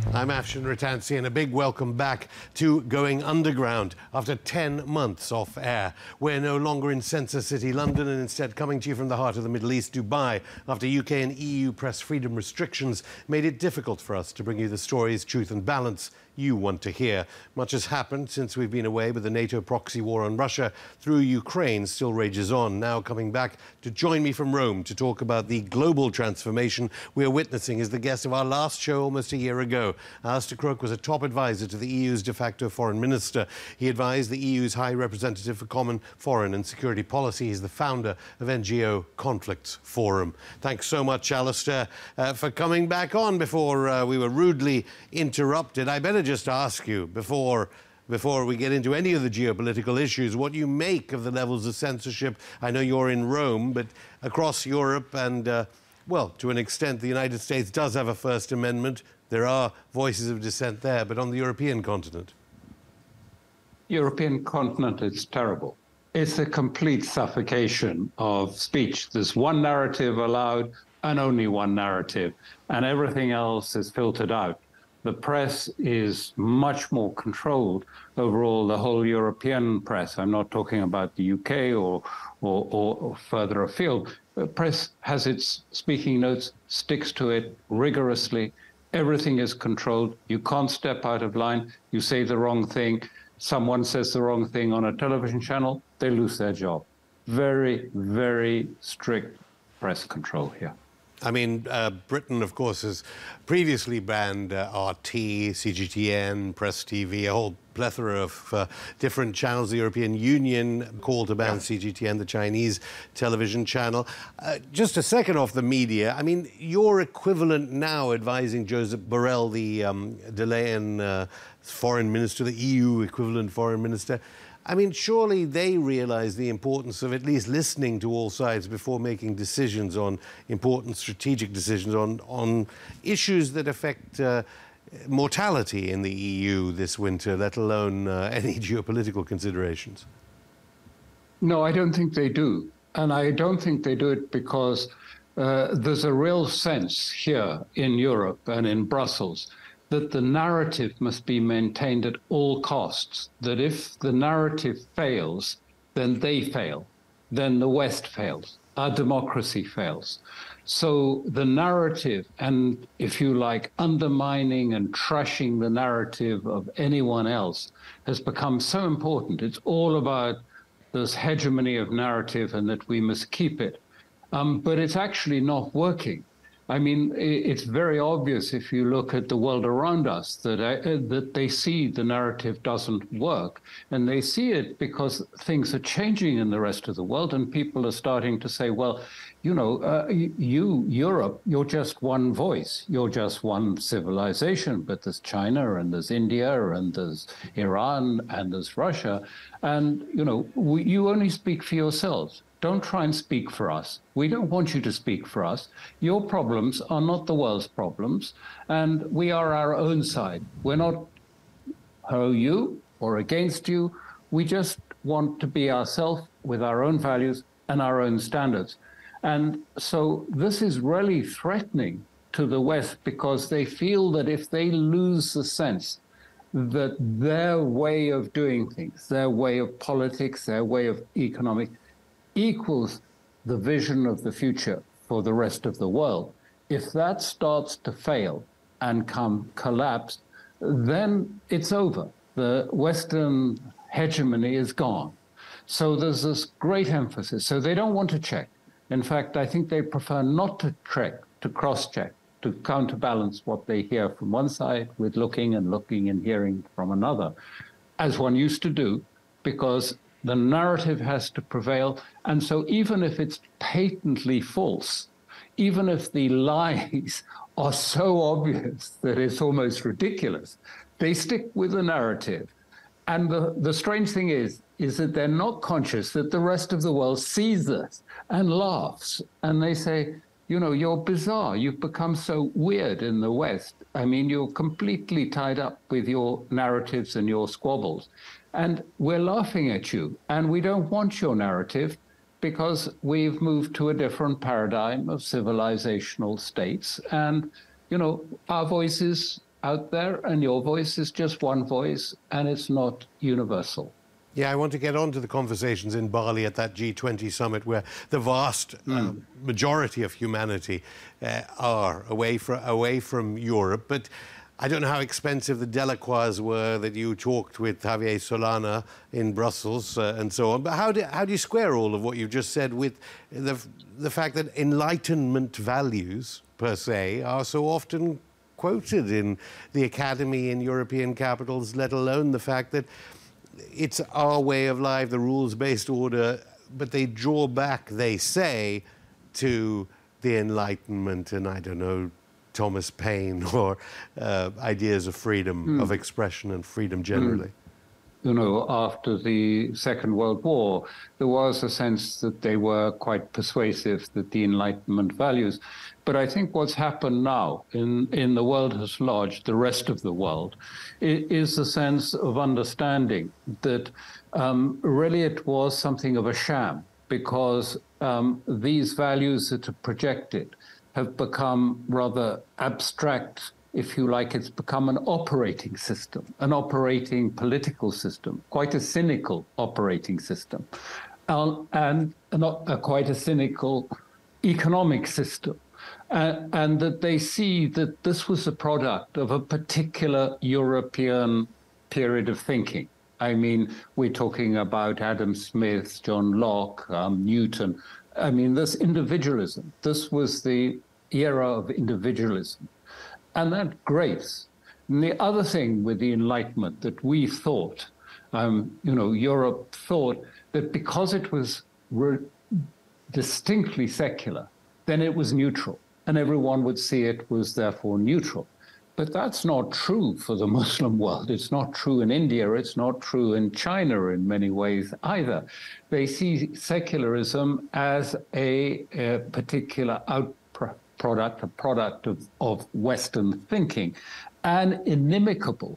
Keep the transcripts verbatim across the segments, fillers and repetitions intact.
I'm Afshin Rattansi, and a big welcome back to Going Underground after ten months off air. We're no longer in Centre City, London, and instead coming to you from the heart of the Middle East, Dubai, after U K and E U press freedom restrictions made it difficult for us to bring you the stories, truth and balance you want to hear. Much has happened since we've been away, but the NATO proxy war on Russia through Ukraine still rages on. Now coming back to join me from Rome to talk about the global transformation we're witnessing is the guest of our last show almost a year ago. Alistair Crooke was a top advisor to the E U's de facto foreign minister. He advised the E U's High Representative for Common Foreign and Security Policy. He's the founder of N G O Conflicts Forum. Thanks so much, Alistair, uh, for coming back on before uh, we were rudely interrupted. I better just ask you, before before we get into any of the geopolitical issues, what you make of the levels of censorship. I know you're in Rome, but across Europe and, uh, well, to an extent, the United States does have a First Amendment. There are voices of dissent there, but on the European continent? European continent is terrible. It's a complete suffocation of speech. There's one narrative allowed and only one narrative, and everything else is filtered out. The press is much more controlled overall, the whole European press. I'm not talking about the U K or, or, or, or further afield. The press has its speaking notes, sticks to it rigorously. Everything is controlled. You can't step out of line. You say the wrong thing. Someone says the wrong thing on a television channel, they lose their job. Very, very strict press control here. I mean, uh, Britain, of course, has previously banned uh, R T, C G T N, Press T V, a whole plethora of uh, different channels. The European Union called to ban yeah. C G T N, the Chinese television channel. Uh, just a second off the media. I mean, your equivalent now advising Joseph Borrell, the um, Chilean uh, foreign minister, the E U equivalent foreign minister. I mean, surely they realise the importance of at least listening to all sides before making decisions on important strategic decisions on, on issues that affect uh, mortality in the E U this winter, let alone uh, any geopolitical considerations. No, I don't think they do. And I don't think they do it because uh, there's a real sense here in Europe and in Brussels that the narrative must be maintained at all costs, that if the narrative fails, then they fail, then the West fails, our democracy fails. So the narrative, and if you like, undermining and trashing the narrative of anyone else has become so important. It's all about this hegemony of narrative and that we must keep it. Um, but it's actually not working. I mean, it's very obvious if you look at the world around us that, uh, that they see the narrative doesn't work. And they see it because things are changing in the rest of the world and people are starting to say, well, you know, uh, you, Europe, you're just one voice. You're just one civilization. But there's China and there's India and there's Iran and there's Russia. And, you know, we, you only speak for yourselves. Don't try and speak for us. We don't want you to speak for us. Your problems are not the world's problems, and we are our own side. We're not pro you or against you. We just want to be ourselves with our own values and our own standards. And so this is really threatening to the West because they feel that if they lose the sense that their way of doing things, their way of politics, their way of economic equals the vision of the future for the rest of the world. If that starts to fail and come collapse, then it's over. The Western hegemony is gone. So there's this great emphasis. So they don't want to check. In fact, I think they prefer not to check, to cross-check, to counterbalance what they hear from one side with looking and looking and hearing from another, as one used to do, because the narrative has to prevail. And so even if it's patently false, even if the lies are so obvious that it's almost ridiculous, they stick with the narrative. And the, the strange thing is, is that they're not conscious that the rest of the world sees this and laughs. And they say, you know, you're bizarre. You've become so weird in the West. I mean, you're completely tied up with your narratives and your squabbles. And we're laughing at you, and we don't want your narrative because we've moved to a different paradigm of civilizational states. And, you know, our voices out there, and your voice is just one voice, and it's not universal. Yeah, I want to get on to the conversations in Bali at that G twenty summit where the vast mm. uh, majority of humanity uh, are away from, away from Europe. But I don't know how expensive the Delacroix were that you talked with Javier Solana in Brussels uh, and so on. But how do, how do you square all of what you've just said with the, the fact that Enlightenment values, per se, are so often quoted in the academy in European capitals, let alone the fact that it's our way of life, the rules-based order, but they draw back, they say, to the Enlightenment and, I don't know, Thomas Paine or uh, ideas of freedom mm. of expression and freedom generally. Mm. You know, after the Second World War, there was a sense that they were quite persuasive, that the Enlightenment values. But I think what's happened now in, in the world at large, the rest of the world, is a sense of understanding that um, really it was something of a sham, because um, these values that are projected have become rather abstract. If you like, it's become an operating system, an operating political system, quite a cynical operating system, um, and not a, quite a cynical economic system. Uh, and that they see that this was a product of a particular European period of thinking. I mean, we're talking about Adam Smith, John Locke, um, Newton. I mean, this individualism, this was the era of individualism. And that grace. And the other thing with the Enlightenment that we thought, um, you know, Europe thought that because it was re- distinctly secular, then it was neutral, and everyone would see it was therefore neutral. But that's not true for the Muslim world. It's not true in India. It's not true in China in many ways either. They see secularism as a, a particular out product, a product of, of Western thinking, and inimical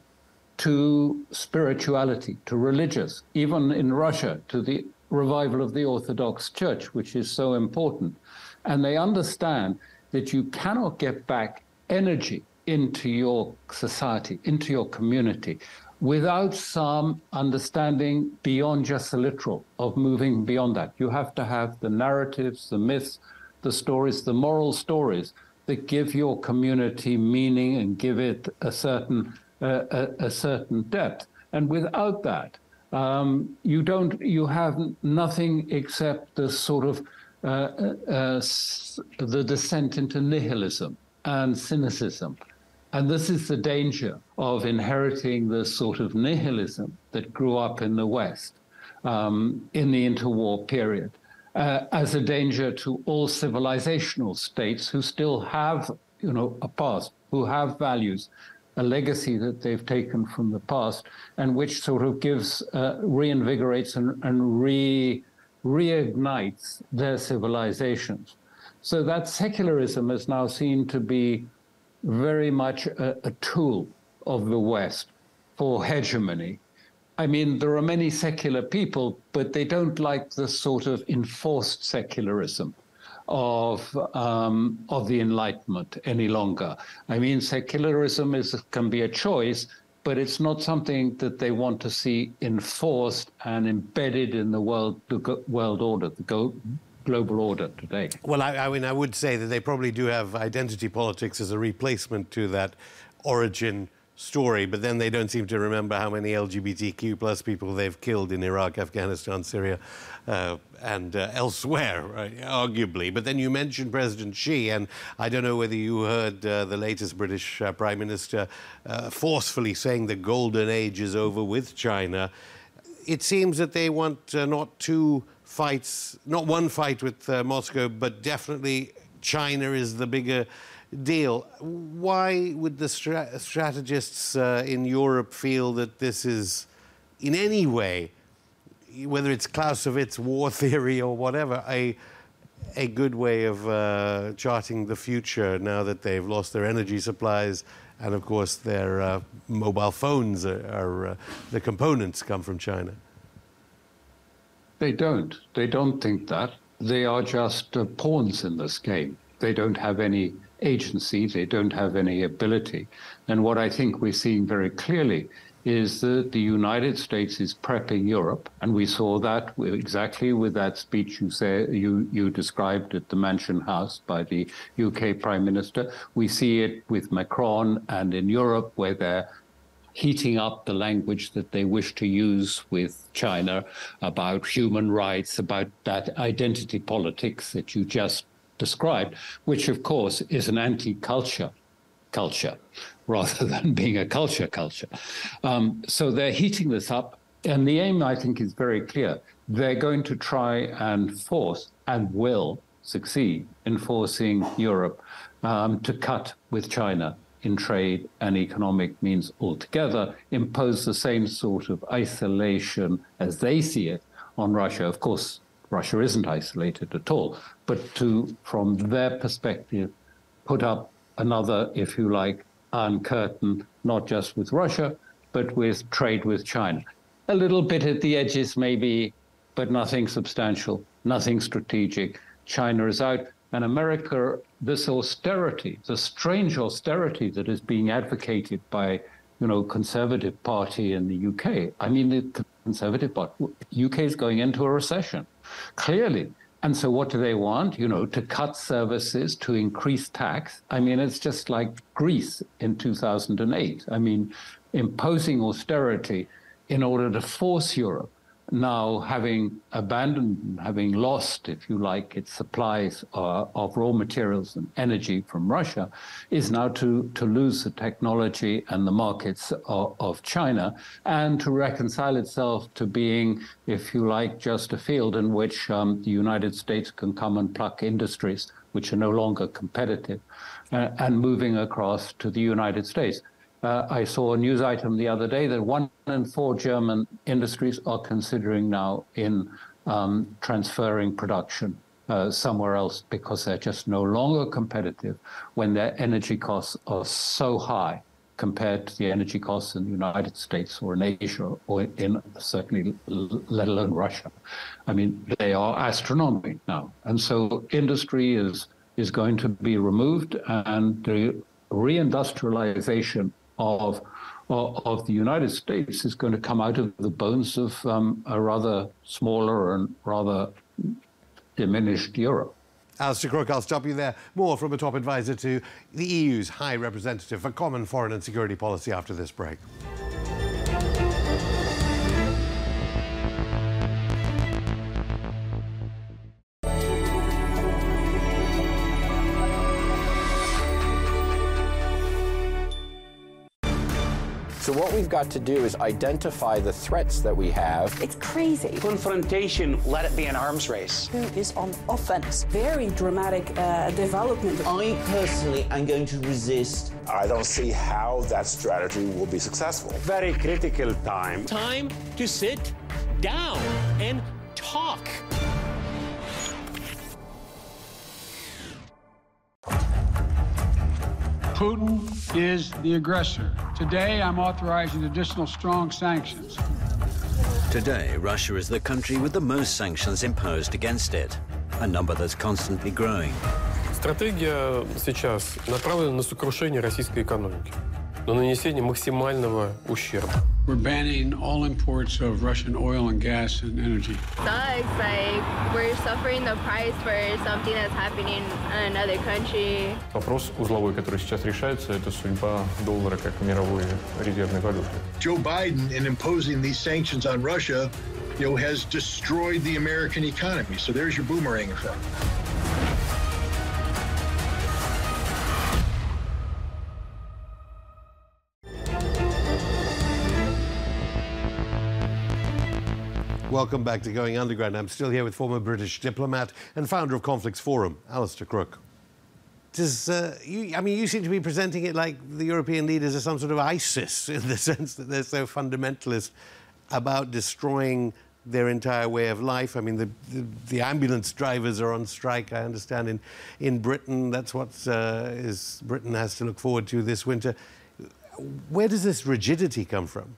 to spirituality, to religious, even in Russia, to the revival of the Orthodox Church, which is so important. And they understand that you cannot get back energy into your society, into your community, without some understanding beyond just the literal, of moving beyond that. You have to have the narratives, the myths, the stories, the moral stories that give your community meaning and give it a certain uh, a, a certain depth. And without that, um, you don't you have nothing except the sort of uh, uh, the descent into nihilism and cynicism. And this is the danger of inheriting the sort of nihilism that grew up in the West um, in the interwar period. Uh, as a danger to all civilizational states who still have, you know, a past, who have values, a legacy that they've taken from the past, and which sort of gives, uh, reinvigorates and, and re, reignites their civilizations. So that secularism is now seen to be very much a, a tool of the West for hegemony. I mean, there are many secular people, but they don't like the sort of enforced secularism of um, of the Enlightenment any longer. I mean, secularism is can be a choice, but it's not something that they want to see enforced and embedded in the world the world order, the go, global order today. Well, I, I mean, I would say that they probably do have identity politics as a replacement to that origin story, but then they don't seem to remember how many L G B T Q plus people they've killed in Iraq, Afghanistan, Syria, uh, and uh, elsewhere, right, arguably. But then you mentioned President Xi, and I don't know whether you heard uh, the latest British uh, Prime Minister uh, forcefully saying the golden age is over with China. It seems that they want uh, not two fights, not one fight with uh, Moscow, but definitely China is the bigger deal. Why would the stra strategists uh, in Europe feel that this is in any way, whether it's Clausewitz war theory or whatever, a, a good way of uh, charting the future now that they've lost their energy supplies and, of course, their uh, mobile phones are, are uh, the components come from China? They don't. They don't think that. They are just uh, pawns in this game. they don't have any agency, they don't have any ability. And what I think we're seeing very clearly is that the United States is prepping Europe, and we saw that with, exactly with that speech you say you you described at the Mansion House by the U K Prime Minister. We see it with Macron and in Europe, where they're heating up the language that they wish to use with China about human rights, about that identity politics that you just described, which of course is an anti-culture culture rather than being a culture culture. Um, so they're heating this up, and the aim, I think, is very clear. They're going to try and force, and will succeed in forcing Europe um, to cut with China in trade and economic means altogether, impose the same sort of isolation as they see it on Russia. Of course, Russia isn't isolated at all, but to, from their perspective, put up another, if you like, iron curtain, not just with Russia, but with trade with China. A little bit at the edges maybe, but nothing substantial, nothing strategic. China is out. And America, this austerity, the strange austerity that is being advocated by, you know, Conservative Party in the U K. I mean, the Conservative Party, U K is going into a recession, clearly. And so what do they want? You know, to cut services, to increase tax. I mean, it's just like Greece in two thousand eight. I mean, imposing austerity in order to force Europe, now having abandoned, having lost, if you like, its supplies uh, of raw materials and energy from Russia, is now to, to lose the technology and the markets of, of China, and to reconcile itself to being, if you like, just a field in which um, the United States can come and pluck industries which are no longer competitive, uh, and moving across to the United States. Uh, I saw a news item the other day that one in four German industries are considering now in um, transferring production uh, somewhere else because they're just no longer competitive when their energy costs are so high compared to the energy costs in the United States or in Asia or in certainly, let alone Russia. I mean, they are astronomical now. And so industry is, is going to be removed, and the reindustrialization Of, of the United States is going to come out of the bones of um, a rather smaller and rather diminished Europe. Alistair Crooke, I'll stop you there. More from a top advisor to the E U's High Representative for Common Foreign and Security Policy after this break. So what we've got to do is identify the threats that we have. It's crazy. Confrontation, let it be an arms race. Who is on offense? Very dramatic uh, development. I personally am going to resist. I don't see how that strategy will be successful. Very critical time. Time to sit down and talk. Putin is the aggressor. Today, I'm authorizing additional strong sanctions. Today, Russia is the country with the most sanctions imposed against it, a number that's constantly growing. Стратегия сейчас направлена на сокрушение российской экономики, на нанесение максимального ущерба. We're banning all imports of Russian oil and gas and energy. Sucks, like we're suffering the price for something that's happening in another country. Вопрос узловой, который сейчас решается, это судьба доллара как мировой резервной валюты. Joe Biden, in imposing these sanctions on Russia, you know, has destroyed the American economy. So there's your boomerang effect. Welcome back to Going Underground. I'm still here with former British diplomat and founder of Conflicts Forum, Alistair Crooke. Does, uh, you, I mean, you seem to be presenting it like the European leaders are some sort of ISIS, in the sense that they're so fundamentalist about destroying their entire way of life. I mean, the, the, the ambulance drivers are on strike, I understand, in, in Britain. That's what uh, is, Britain has to look forward to this winter. Where does this rigidity come from?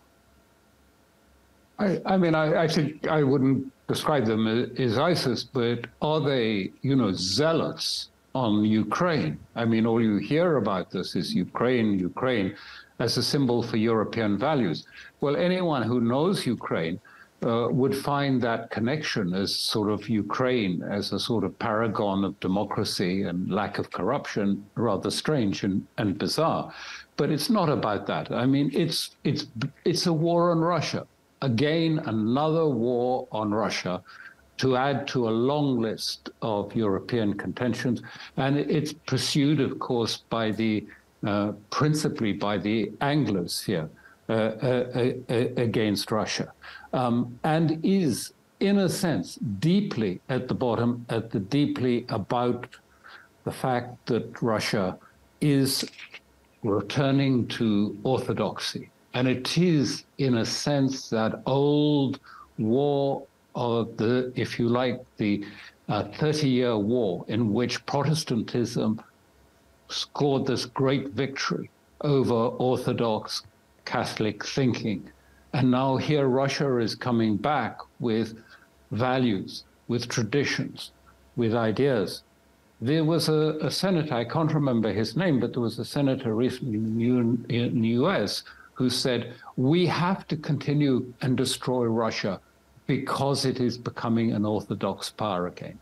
I, I mean, I, I think I wouldn't describe them as ISIS, but are they, you know, zealots on Ukraine. I mean, all you hear about this is Ukraine, Ukraine, as a symbol for European values. Well, anyone who knows Ukraine uh, would find that connection as sort of Ukraine as a sort of paragon of democracy and lack of corruption rather strange and, and bizarre. But it's not about that. I mean, it's it's it's a war on Russia. Again, another war on Russia to add to a long list of European contentions. And it's pursued, of course, by the uh, principally by the Anglos here uh, uh, uh, against Russia, um, and is, in a sense, deeply at the bottom, at the deeply about the fact that Russia is returning to orthodoxy. And it is, in a sense, that old war of the, if you like, the thirty-year uh, war in which Protestantism scored this great victory over Orthodox Catholic thinking. And now here Russia is coming back with values, with traditions, with ideas. There was a, a senator, I can't remember his name, but there was a senator recently in the, in the U S who said, we have to continue and destroy Russia because it is becoming an orthodox power again.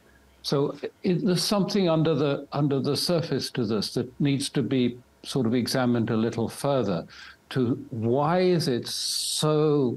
So it, there's something under the under the surface to this that needs to be sort of examined a little further. To why is it so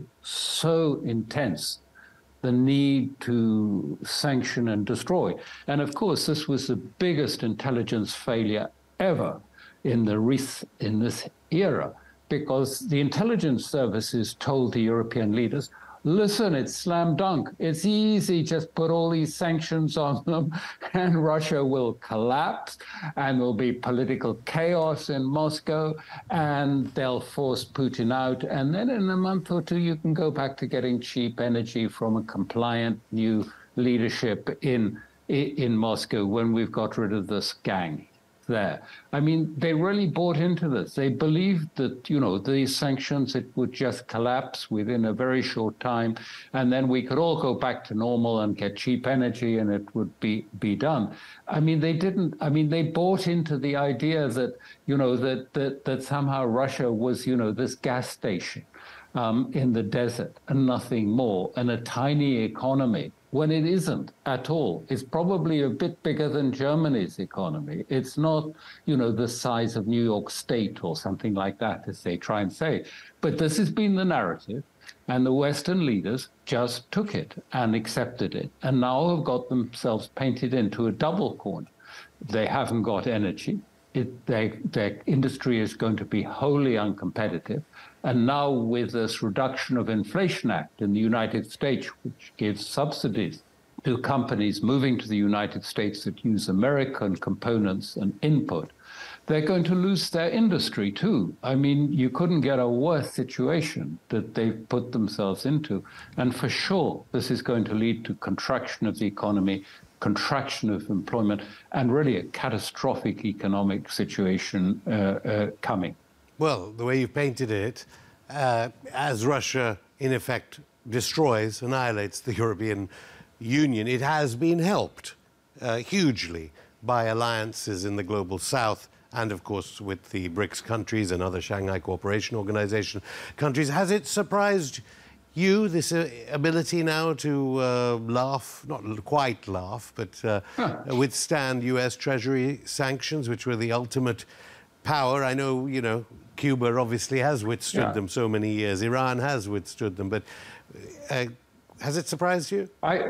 so intense, the need to sanction and destroy? And of course, this was the biggest intelligence failure ever in the in this era, because the intelligence services told the European leaders, listen, it's slam dunk. It's easy, just put all these sanctions on them and Russia will collapse and there'll be political chaos in Moscow and they'll force Putin out. And then in a month or two, you can go back to getting cheap energy from a compliant new leadership in, in Moscow when we've got rid of this gang there. I mean, they really bought into this. They believed that, you know, these sanctions, it would just collapse within a very short time, and then we could all go back to normal and get cheap energy and it would be, be done. I mean, they didn't, I mean, they bought into the idea that, you know, that, that, that somehow Russia was, you know, this gas station um, in the desert and nothing more, and a tiny economy, when it isn't at all. It's probably a bit bigger than Germany's economy. It's not, you know, the size of New York State or something like that, as they try and say. But this has been the narrative, and the Western leaders just took it and accepted it, and now have got themselves painted into a double corner. They haven't got energy. It, they, their industry is going to be wholly uncompetitive. And now with this Reduction of Inflation Act in the United States, which gives subsidies to companies moving to the United States that use American components and input, they're going to lose their industry too. I mean, you couldn't get a worse situation that they've put themselves into. And for sure, this is going to lead to contraction of the economy, contraction of employment, and really a catastrophic economic situation uh, uh, coming. Well, the way you painted it, uh, as Russia, in effect, destroys, annihilates the European Union, it has been helped uh, hugely by alliances in the global south and, of course, with the BRICS countries and other Shanghai Cooperation Organization countries. Has it surprised you, this uh, ability now to uh, laugh, not quite laugh, but uh, huh. withstand U S Treasury sanctions, which were the ultimate power? I know, you know, Cuba obviously has withstood yeah. them so many years. Iran has withstood them. But uh, has it surprised you? I,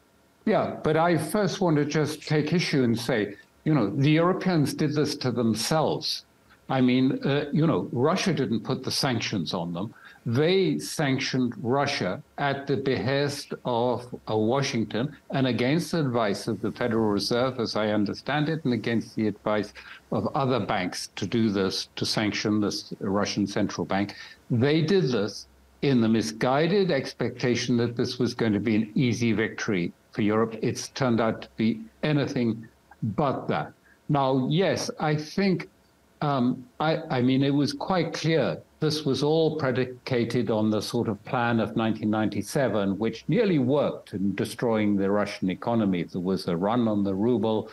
yeah, but I first want to just take issue and say, you know, the Europeans did this to themselves. I mean, uh, you know, Russia didn't put the sanctions on them. They sanctioned Russia at the behest of uh, Washington and against the advice of the Federal Reserve, as I understand it, and against the advice of other banks to do this, to sanction this Russian central bank. They did this in the misguided expectation that this was going to be an easy victory for Europe. It's turned out to be anything but that. Now, yes, I think, um, I, I mean, it was quite clear this was all predicated on the sort of plan of nineteen ninety-seven, which nearly worked in destroying the Russian economy. There was a run on the ruble.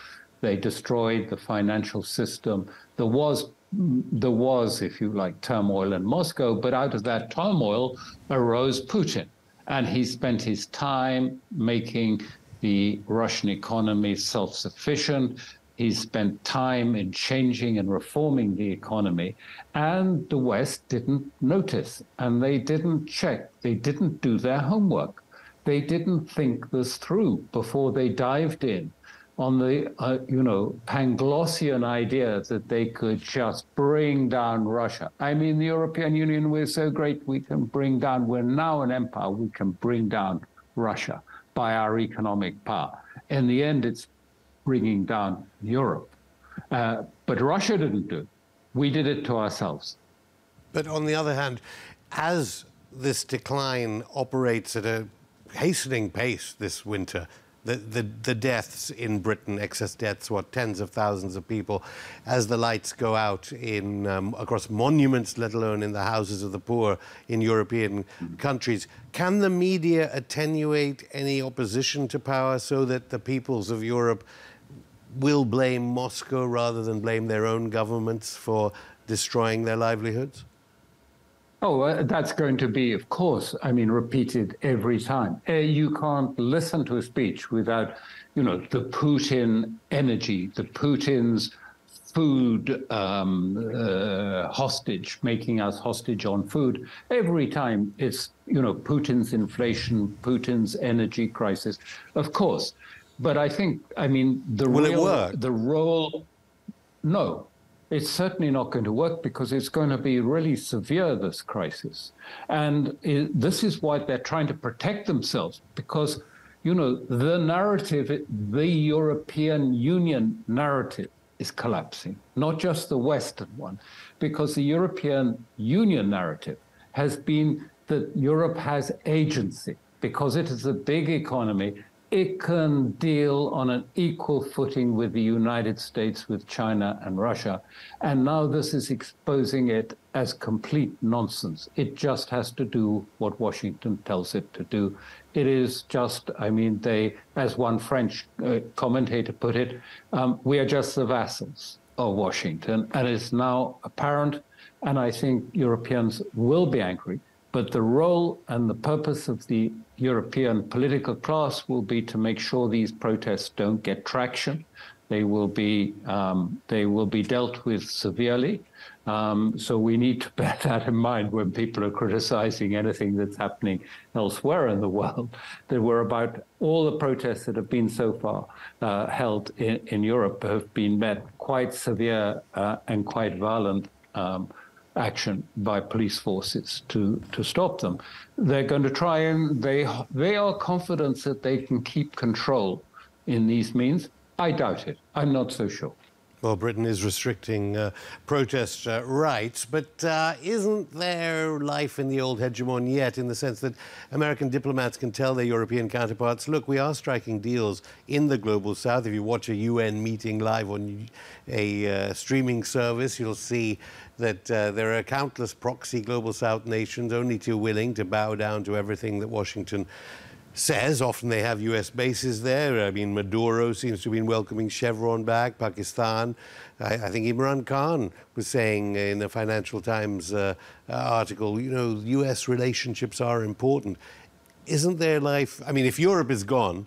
They destroyed the financial system. There was, there was, if you like, turmoil in Moscow, but out of that turmoil arose Putin. And he spent his time making the Russian economy self-sufficient. He spent time in changing and reforming the economy. And the West didn't notice, and they didn't check. They didn't do their homework. They didn't think this through before they dived in on the, uh, you know, Panglossian idea that they could just bring down Russia. I mean, the European Union, we're so great, we can bring down, we're now an empire, we can bring down Russia by our economic power. In the end, it's bringing down Europe. Uh, but Russia didn't do it. We did it to ourselves. But on the other hand, as this decline operates at a hastening pace this winter, the, the, the deaths in Britain, excess deaths, what, tens of thousands of people, as the lights go out in um, across monuments, let alone in the houses of the poor in European countries. Can the media attenuate any opposition to power so that the peoples of Europe will blame Moscow rather than blame their own governments for destroying their livelihoods? Oh, uh, that's going to be, of course, I mean, repeated every time. Uh, you can't listen to a speech without, you know, the Putin energy, the Putin's food um, uh, hostage, making us hostage on food. Every time it's, you know, Putin's inflation, Putin's energy crisis, of course. But I think, I mean, the Will real, it work? the role, no. It's certainly not going to work because it's going to be really severe, this crisis. And it, this is why they're trying to protect themselves because, you know, the narrative, the European Union narrative is collapsing, not just the Western one, because the European Union narrative has been that Europe has agency because it is a big economy. It can deal on an equal footing with the United States, with China and Russia. And now this is exposing it as complete nonsense. It just has to do what Washington tells it to do. It is just, I mean, they, as one French uh, commentator put it, um, we are just the vassals of Washington. And it's now apparent, and I think Europeans will be angry. But the role and the purpose of the European political class will be to make sure these protests don't get traction. They will be um, they will be dealt with severely. Um, so we need to bear that in mind when people are criticizing anything that's happening elsewhere in the world. That we're about all the protests that have been so far uh, held in, in Europe have been met quite severe uh, and quite violent um, action by police forces to, to stop them. They're going to try and they they are confident that they can keep control in these means. I doubt it. I'm not so sure. Well, Britain is restricting uh, protest uh, rights, but uh, isn't there life in the old hegemon yet, in the sense that American diplomats can tell their European counterparts, look, we are striking deals in the global south. If you watch a U N meeting live on a uh, streaming service, you'll see that uh, there are countless proxy global south nations, only too willing to bow down to everything that Washington says. Often they have U S bases there. I mean, Maduro seems to have been welcoming Chevron back, Pakistan. I, I think Imran Khan was saying in a Financial Times uh, article, you know, U S relationships are important. Isn't there life, I mean, if Europe is gone,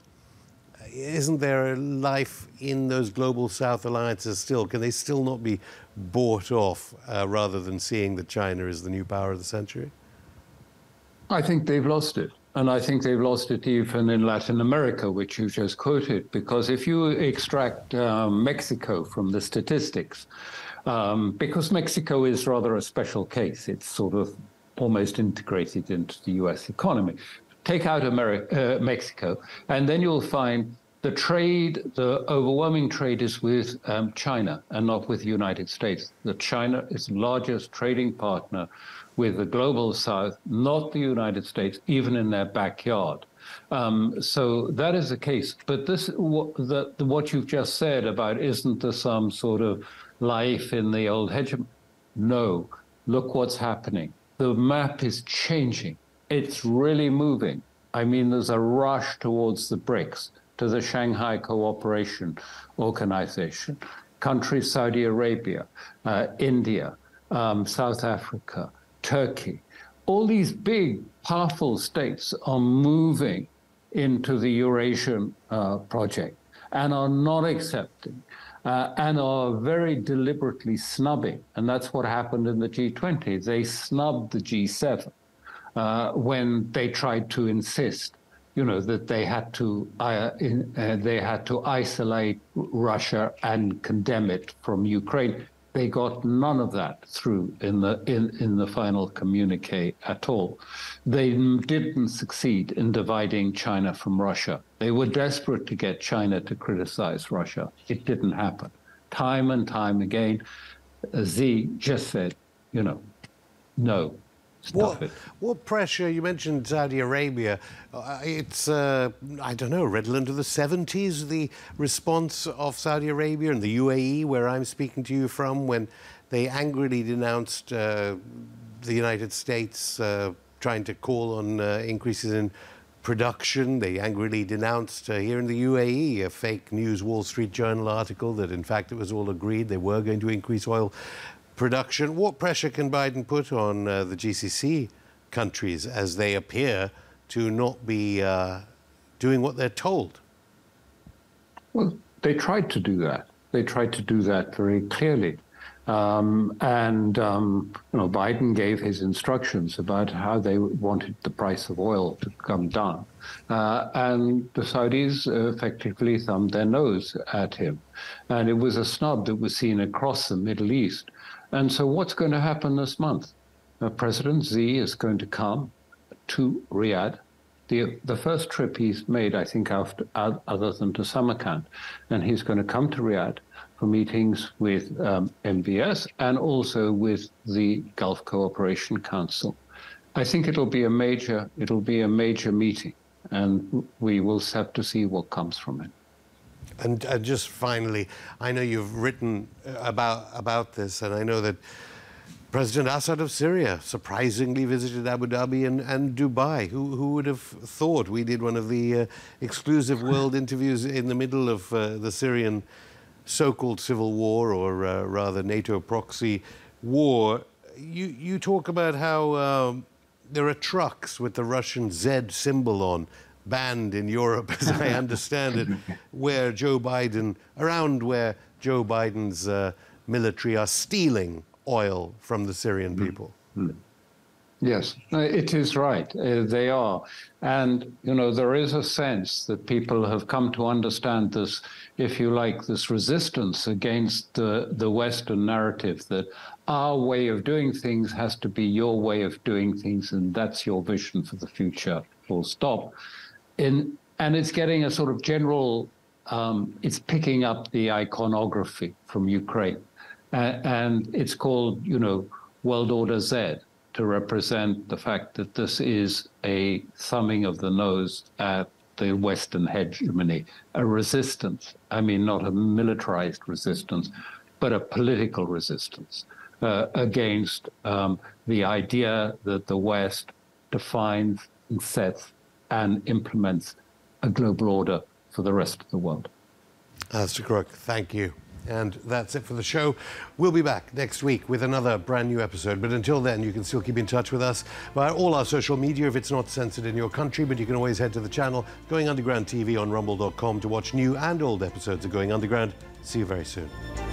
isn't there life in those global South alliances still? Can they still not be bought off uh, rather than seeing that China is the new power of the century? I think they've lost it. And I think they've lost it even in Latin America, which you just quoted, because if you extract um, Mexico from the statistics, um, because Mexico is rather a special case, it's sort of almost integrated into the U S economy. Take out America, uh, Mexico, and then you'll find the trade, the overwhelming trade is with um, China and not with the United States. That China is the largest trading partner with the global south, not the United States, even in their backyard. Um, so that is the case. But this, what, the, the, what you've just said about isn't there some sort of life in the old hegemony? No, look what's happening. The map is changing. It's really moving. I mean, there's a rush towards the BRICS. to the Shanghai Cooperation Organization. Countries Saudi Arabia, uh, India, um, South Africa, Turkey, all these big, powerful states are moving into the Eurasian uh, project and are not accepting uh, and are very deliberately snubbing. And that's what happened in the G twenty. They snubbed the G seven uh, when they tried to insist, you know, that they had to uh, in, uh, they had to isolate Russia and condemn it from Ukraine. They got none of that through in the in, in the final communique at all. They didn't succeed in dividing China from Russia. They were desperate to get China to criticize Russia. It didn't happen. Time and time again, Xi just said, you know, no. What, what pressure, you mentioned Saudi Arabia, uh, it's, uh, I don't know, redolent of the seventies, the response of Saudi Arabia and the U A E, where I'm speaking to you from, when they angrily denounced uh, the United States uh, trying to call on uh, increases in production. They angrily denounced uh, here in the U A E a fake news Wall Street Journal article that in fact it was all agreed they were going to increase oil production. What pressure can Biden put on uh, the G C C countries as they appear to not be uh, doing what they're told? Well, they tried to do that. They tried to do that very clearly. Um, and, um, you know, Biden gave his instructions about how they wanted the price of oil to come down. Uh, and the Saudis effectively thumbed their nose at him. And it was a snub that was seen across the Middle East. And so what's going to happen this month? Uh, President Xi is going to come to Riyadh. The, the first trip he's made, I think, after, other than to Samarkand. And he's going to come to Riyadh for meetings with um, M B S and also with the Gulf Cooperation Council. I think it'll be a major, it'll be a major meeting, and we will have to see what comes from it. And uh, just finally, I know you've written about about this, and I know that President Assad of Syria surprisingly visited Abu Dhabi and, and Dubai. Who, who would have thought? We did one of the uh, exclusive world interviews in the middle of uh, the Syrian so-called civil war, or uh, rather NATO proxy war. You, you talk about how um, there are trucks with the Russian Z symbol on, banned in Europe, as I understand it, where Joe Biden, around where Joe Biden's uh, military are stealing oil from the Syrian people. Mm-hmm. Yes, it is right. Uh, they are. And, you know, there is a sense that people have come to understand this, if you like, this resistance against the, the Western narrative that our way of doing things has to be your way of doing things, and that's your vision for the future, full stop. In, and it's getting a sort of general, um, it's picking up the iconography from Ukraine. Uh, and it's called, you know, World Order Z, to represent the fact that this is a thumbing of the nose at the Western hegemony, a resistance. I mean, not a militarized resistance, but a political resistance uh, against um, the idea that the West defines and sets and implements a global order for the rest of the world. Alastair Crooke, thank you. And that's it for the show. We'll be back next week with another brand new episode. But until then, you can still keep in touch with us via all our social media if it's not censored in your country. But you can always head to the channel Going Underground T V on rumble dot com to watch new and old episodes of Going Underground. See you very soon.